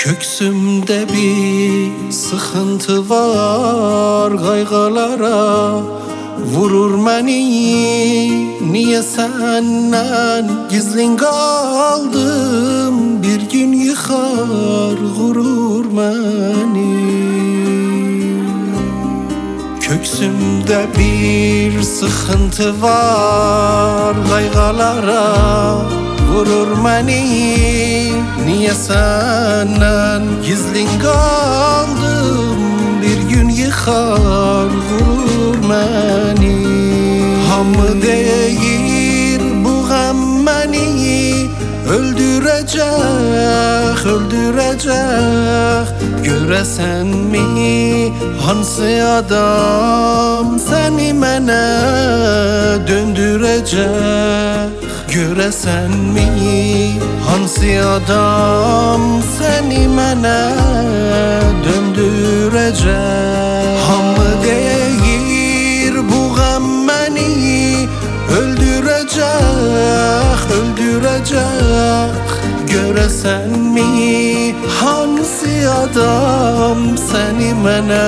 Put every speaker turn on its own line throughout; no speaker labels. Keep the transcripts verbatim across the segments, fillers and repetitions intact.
Köksümde bir sıkıntı var, kaygılara vurur beni. Niye senden gizlin kaldım? Bir gün yıkar gurur beni. Köksümde bir sıkıntı var, kaygılara vurur beni. Niye senden gizlin kaldım? Bir gün yıkar vurur beni. Hamı değil bu gam beni öldürecek, öldürecek. Göresen mi hansı adam seni mene döndürecek? Göresen mi hansı adam seni mene döndürecek? Hamı değil bu gam beni öldürecek, öldürecek. Göresen mi hansı adam seni mene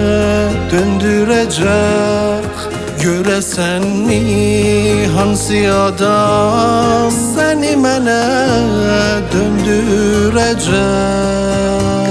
döndürecek? Göresen mi hansı adam seni mene döndürecek?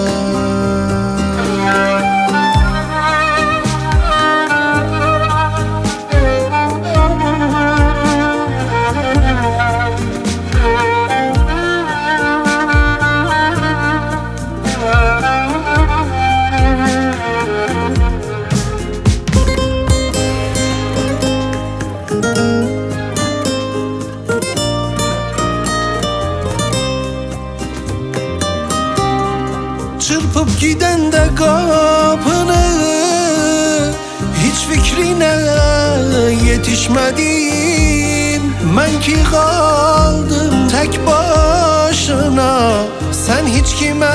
Çırpıp giden de kapını hiç fikrine yetişmedim. Ben ki kaldım tek başına, sen hiç kime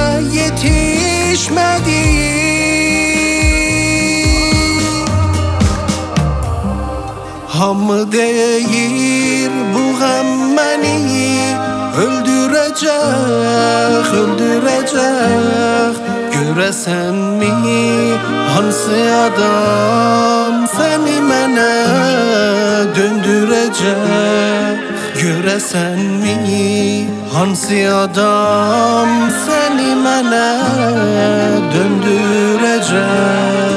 yetişmedin. Hamı değil bu gam beni öldürecek, öldürecek. Göresen mi hansı adam seni mene döndürecek? Göresen mi hansı adam seni mene döndürecek?